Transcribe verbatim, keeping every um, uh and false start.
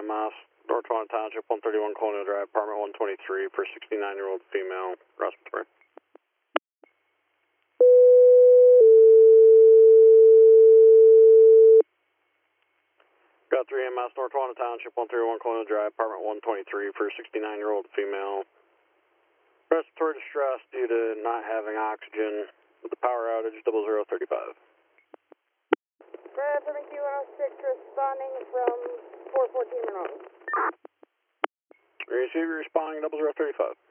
M S, North Tawanda Township, one thirty-one Colonial Drive, apartment one twenty-three, for sixty-nine-year-old female, respiratory. Got three M S, North Tawanda Township, one thirty-one Colonial Drive, apartment one twenty-three, for sixty-nine-year-old female, respiratory distress due to not having oxygen with the power outage, double zero thirty-five. Red from Q one oh six responding from four fourteen Monroe. Receiver responding, double zero thirty-five.